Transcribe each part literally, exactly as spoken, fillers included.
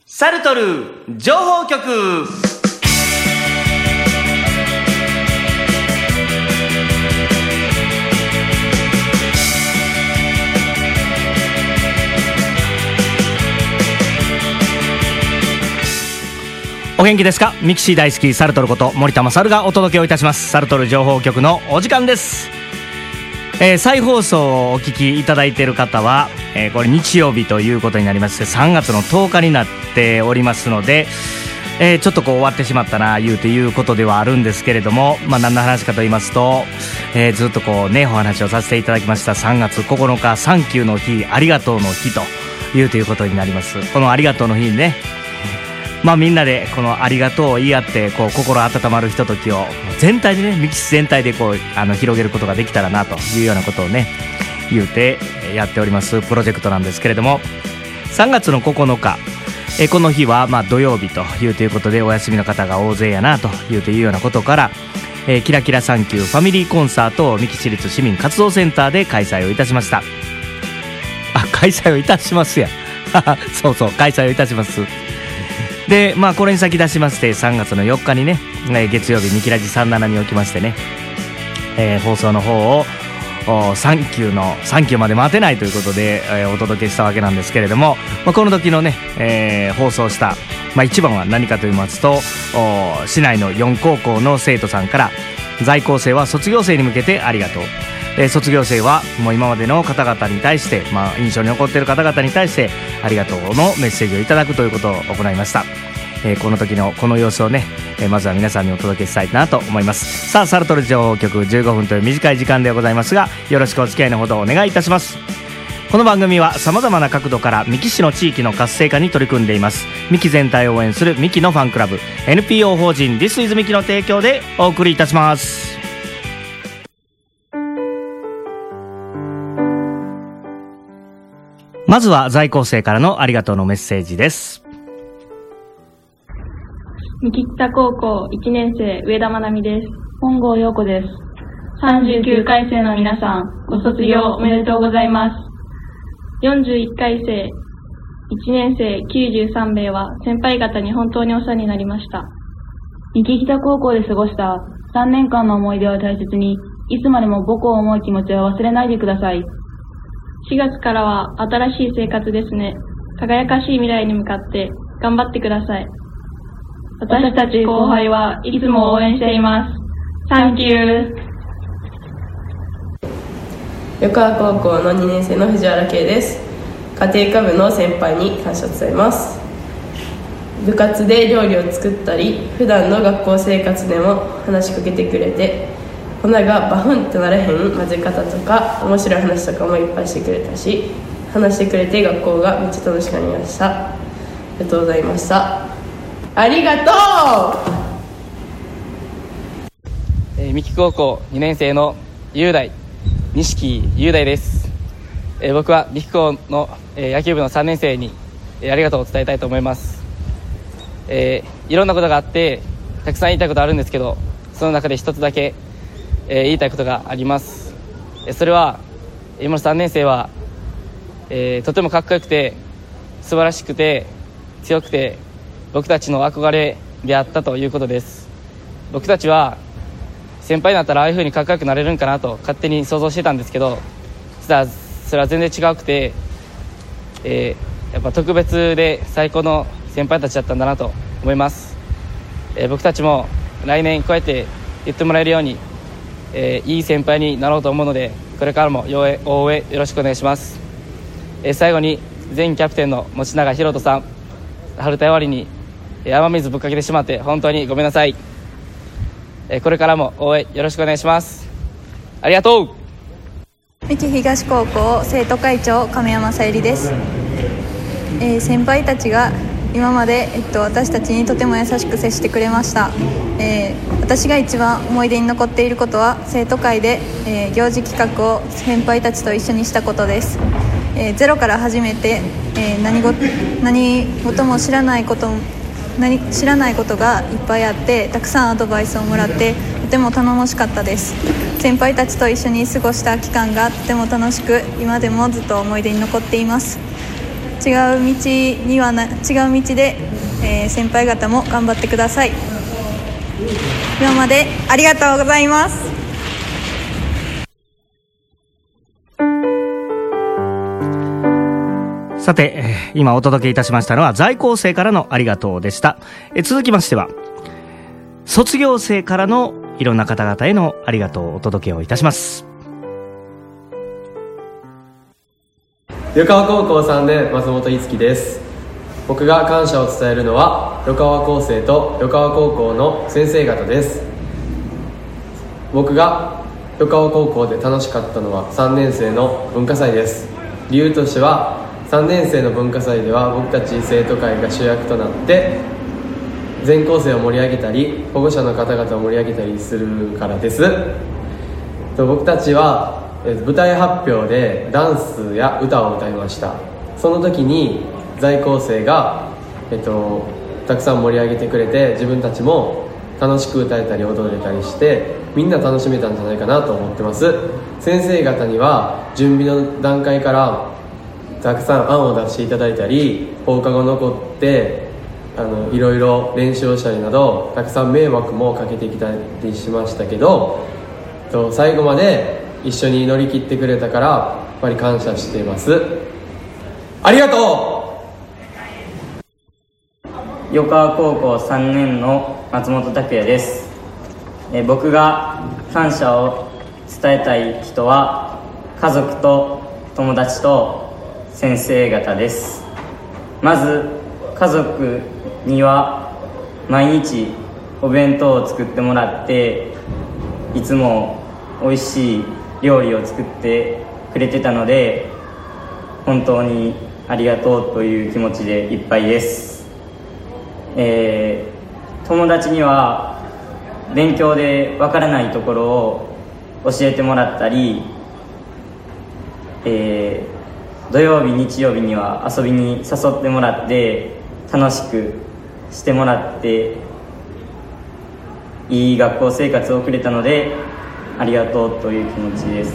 サルトル情報局。お元気ですか。ミキシー大好きサルトルこと森田勝がお届けをいたします。サルトル情報局のお時間です。えー、再放送をお聞きいただいている方は、えー、これ日曜日ということになりましてさんがつのとおかになっておりますので、えー、ちょっとこう終わってしまったな言うていうことではあるんですけれども、まあ、何の話かと言いますと、えー、ずっとこうねお話をさせていただきましたさんがつここのかサンキューの日、ありがとうの日というということになります。このありがとうの日にね、まあ、みんなでこのありがとうを言い合ってこう心温まるひとときを全体でねミキシ全体でこうあの広げることができたらなというようなことをね言うてやっておりますプロジェクトなんですけれども、さんがつのここのか、えこの日はまあ土曜日というということでお休みの方が大勢やなというというようなことから、えー、キラキラサンキューファミリーコンサートをミキシ立市民活動センターで開催をいたしました。あ、開催をいたしますやそうそう開催をいたします。でまあこれに先出しましてさんがつのよっかにね、えー、月曜日ミキラジさんじゅうななにおきましてね、えー、放送の方をサンキューのサンキューまで待てないということで、えー、お届けしたわけなんですけれども、まあ、この時のね、えー、放送した、まあ、一番は何かと言いますと、市内のよんこうこうの生徒さんから在校生は卒業生に向けてありがとう、えー、卒業生はもう今までの方々に対して、まあ、印象に残っている方々に対してありがとうのメッセージをいただくということを行いました。えー、この時のこの様子をね、えー、まずは皆さんにお届けしたいなと思います。さあサルトル情報局じゅうごふんという短い時間でございますが、よろしくお付き合いのほどお願いいたします。この番組はさまざまな角度から三木市の地域の活性化に取り組んでいます三木全体を応援する三木のファンクラブ エヌピーオー 法人 This is 三木の提供でお送りいたします。まずは在校生からのありがとうのメッセージです。 三木北高校いちねん生上田愛美です。 本郷陽子です。 さんじゅうきゅうかい生の皆さん、ご卒業おめでとうございます。よんじゅういっかい生いちねん生きゅうじゅうさんめいは先輩方に本当にお世話になりました。 三木北高校で過ごしたさんねんかんの思い出を大切に、いつまでも母校を思う気持ちを忘れないでください。 しがつからは新しい生活ですね。輝かしい未来に向かって頑張ってください。私たち後輩はいつも応援しています。サンキュー。 横川高校のにねん生の藤原圭です。家庭科部の先輩に感謝を伝えます。部活で料理を作ったり、普段の学校生活でも話しかけてくれて、粉がバフンってならへん混ぜ方とか面白い話とかもいっぱいしてくれたし、話してくれて学校がめっちゃ楽しくなりました。ありがとうございました。ありがとう。 えー、三木高校にねん生の雄大錦雄大です。えー、僕は三木高の、えー、野球部のさんねん生に、えー、ありがとうを伝えたいと思います。えー、いろんなことがあってたくさん言いたいことあるんですけど、その中で一つだけ、えー、言いたいことがあります。えー、それは今のさんねん生は、えー、とてもかっこよくて素晴らしくて強くて僕たちの憧れであったということです。僕たちは先輩になったらああいう風にかっこよくなれるんかなと勝手に想像してたんですけど、実はそれは全然違くて、えー、やっぱ特別で最高の先輩たちだったんだなと思います。えー、僕たちも来年こうやって言ってもらえるように、えー、いい先輩になろうと思うので、これからも応援よろしくお願いします。えー、最後に前キャプテンの持永博人さん、春田終わりに雨水ぶっかけてしまって本当にごめんなさい。えー、これからも応援よろしくお願いします。ありがとう。 三木東高校生徒会長亀山さゆりです。えー、先輩たちが今まで、えっと、私たちにとても優しく接してくれました。えー、私が一番思い出に残っていることは生徒会で、えー、行事企画を先輩たちと一緒にしたことです。えー、ゼロから始めて、えー、何事、何事も知らないことも何知らないことがいっぱいあって、たくさんアドバイスをもらってとても頼もしかったです。先輩たちと一緒に過ごした期間がとても楽しく、今でもずっと思い出に残っています。 違う道にはな違う道で、えー、先輩方も頑張ってください。今までありがとうございます。 さて、えー、今お届けいたしましたのは在校生からのありがとうでした。えー、続きましては卒業生からのいろんな方々へのありがとうをお届けをいたします。 湯川高校さんねん松本いつきです。僕が感謝を伝えるのは湯川高生と湯川高校の先生方です。僕が湯川高校で楽しかったのはさんねん生の文化祭です。理由としてはさんねん生の文化祭では僕たち生徒会が主役となって全校生を盛り上げたり保護者の方々を盛り上げたりするからです。僕たちは舞台発表でダンスや歌を歌いました。その時に在校生が、えっと、たくさん盛り上げてくれて自分たちも楽しく歌えたり踊れたりしてみんな楽しめたんじゃないかなと思ってます。先生方には準備の段階からたくさん案を出していただいたり放課後残ってあのいろいろ練習をしたりなどたくさん迷惑もかけてきたりしましたけどと最後まで一緒に乗り切ってくれたからやっぱり感謝しています。ありがとう。湯川高校さんねんの松本拓也です。え僕が感謝を伝えたい人は家族と友達と先生方です。まず家族には毎日お弁当を作ってもらっていつもおいしい料理を作ってくれてたので本当にありがとうという気持ちでいっぱいです。えー、友達には勉強でわからないところを教えてもらったり、えー、土曜日日曜日には遊びに誘ってもらって楽しくしてもらっていい学校生活を送れたのでありがとうという気持ちです。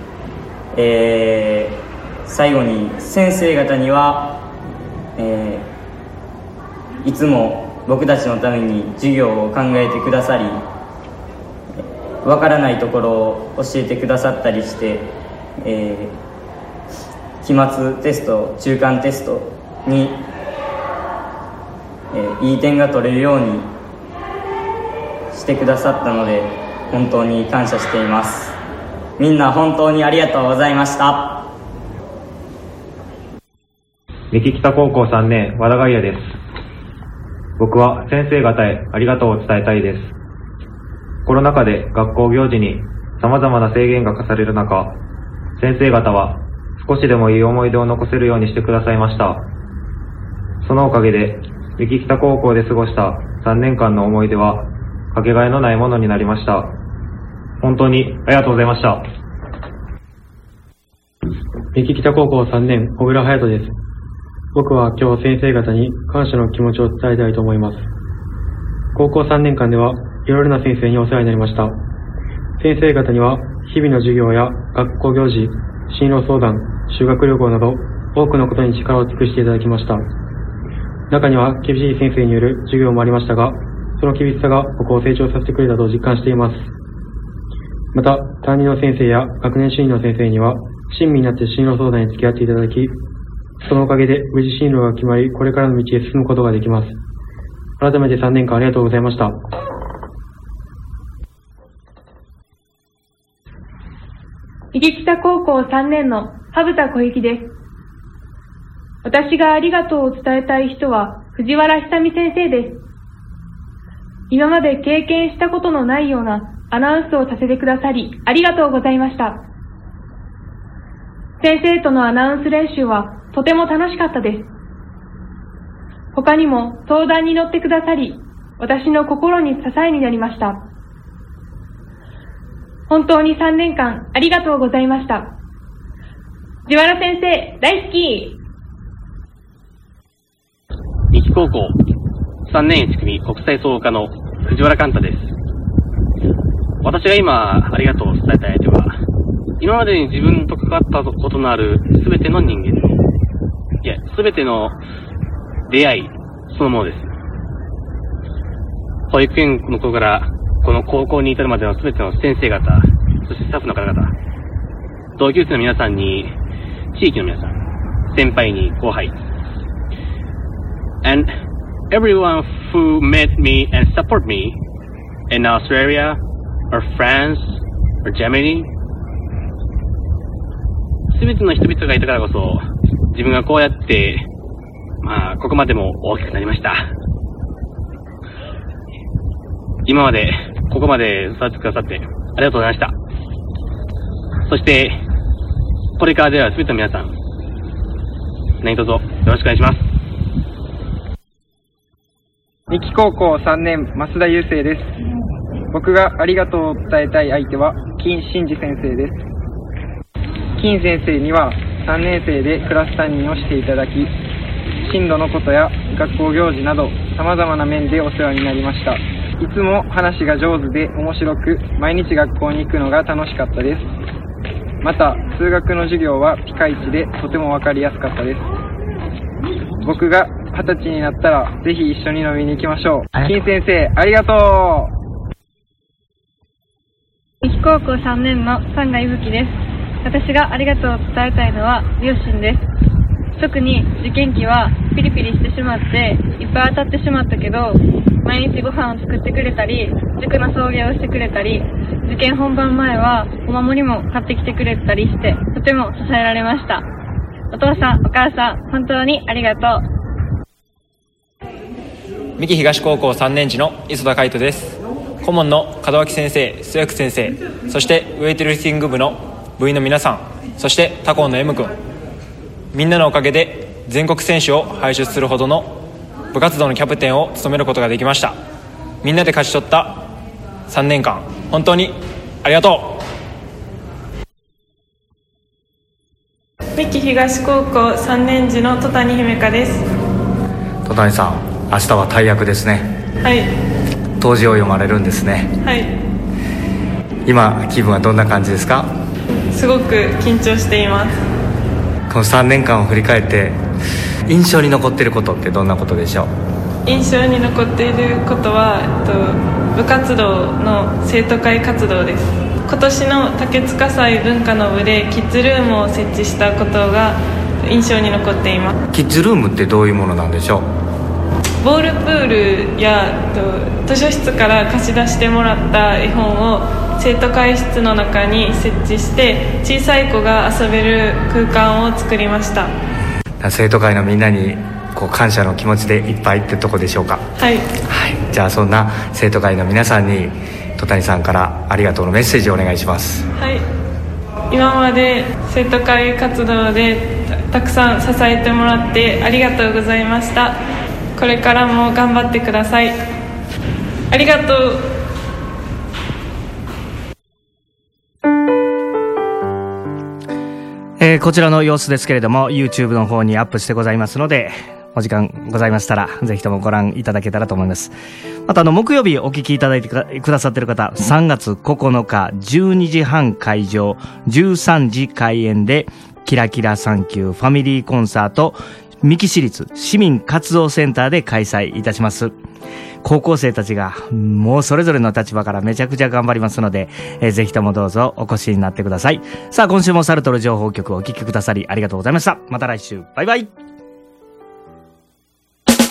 えー、最後に先生方には、えー、いつも僕たちのために授業を考えてくださりわからないところを教えてくださったりして、えー、期末テスト中間テストに、えー、いい点が取れるようにしてくださったので本当に感謝しています。みんな本当にありがとうございました。 三木北高校さんねん和田外野です。僕は先生方へありがとうを伝えたいです。コロナ禍で学校行事に様々な制限が課される中、先生方は少しでもいい思い出を残せるようにしてくださいました。そのおかげで三木北高校で過ごしたさんねんかんの思い出はかけがえのないものになりました。本当にありがとうございました。 三木北高校さんねん小倉隼人です。僕は今日先生方に感謝の気持ちを伝えたいと思います。高校さんねんかんではいろいろな先生にお世話になりました。先生方には日々の授業や学校行事、進路相談、修学旅行など多くのことに力を尽くしていただきました。中には厳しい先生による授業もありましたが、その厳しさが僕を成長させてくれたと実感しています。また、担任の先生や学年主任の先生には親身になって進路相談に付き合っていただき、そのおかげで無事進路が決まり、これからの道へ進むことができます。改めてさんねんかんありがとうございました。 三木北高校さんねんの羽田小雪です。私がありがとうを伝えたい人は藤原久美先生です。今まで経験したことのないようなアナウンスをさせてくださりありがとうございました。先生とのアナウンス練習はとても楽しかったです。他にも相談に乗ってくださり、私の心に支えになりました。本当にさんねんかんありがとうございました。藤原先生大好き。 三木高校さんねんいち組国際総合科の藤原寛太です。私が今ありがとうを伝えたい相手は今までに自分と関わったことのあるすべての人間、いやすべての出会いそのものです。保育園の頃からこの高校に至るまでのすべての先生方、そしてスタッフの方々、同級生の皆さんに、地域の皆さん、先輩に後輩、and everyone who met me and support me in Australia or France or Germany、すべての人々がいたからこそ、自分がこうやって、まあ、ここまでも大きくなりました。今まで、ここまで育ててくださって、ありがとうございました。そして、これからではすべての皆さん、何卒よろしくお願いします。 三木高校さんねん、増田雄生です。僕がありがとうを伝えたい相手は、金真嗣先生です。金先生にはさんねん生でクラス担任をしていただき、進路のことや学校行事など様々な面でお世話になりました。いつも話が上手で面白く、毎日学校に行くのが楽しかったです。また、数学の授業はピカイチでとてもわかりやすかったです。僕が二十歳になったら、ぜひ一緒に飲みに行きましょう。金先生、ありがとう。 三木高校さんねんの三賀伊吹です。私がありがとうを伝えたいのは両親です。特に受験期はピリピリしてしまっていっぱい当たってしまったけど、毎日ご飯を作ってくれたり、塾の送迎をしてくれたり、受験本番前はお守りも買ってきてくれたりして、とても支えられました。お父さん、お母さん、本当にありがとう。 三木東高校さんねん時の磯田海人です。顧問の門脇先生、須薬先生、そしてウェイトリフティング部の部員の皆さん、そして他校の M 君、みんなのおかげで全国選手を輩出するほどの部活動のキャプテンを務めることができました。みんなで勝ち取ったさんねんかん、本当にありがとう。三木東高校さんねん時の戸谷姫香です。 戸谷さん、明日は大役ですね。 はい。 答辞を読まれるんですね。 はい。 今気分はどんな感じですか？ すごく緊張しています。 このさんねんかんを振り返って印象に残っていることってどんなことでしょう？ 印象に残っていることは、えっと、部活動の生徒会活動です。今年の竹塚祭文化の部でキッズルームを設置したことが印象に残っています。 キッズルームってどういうものなんでしょう？ ボールプールや図書室から貸し出してもらった絵本を生徒会室の中に設置して小さい子が遊べる空間を作りました。 生徒会のみんなにこう感謝の気持ちでいっぱいってとこでしょうか？ はい、はい、 じゃあそんな生徒会の皆さんに戸谷さんからありがとうのメッセージをお願いします。 はい、今まで生徒会活動で た, たくさん支えてもらってありがとうございました。これからも頑張ってください。ありがとう。 えー、こちらの様子ですけれども YouTube の方にアップしてございますので、お時間ございましたらぜひともご覧いただけたらと思います。またあの木曜日お聞きいただいてくださっている方、さんがつここのかじゅうにじはん開場じゅうさんじ開演でキラキラサンキューファミリーコンサート三木市立市民活動センターで開催いたします。高校生たちがもうそれぞれの立場からめちゃくちゃ頑張りますので、えー、ぜひともどうぞお越しになってください。さあ今週もサルトル情報局をお聞きくださりありがとうございました。また来週、バイバイ。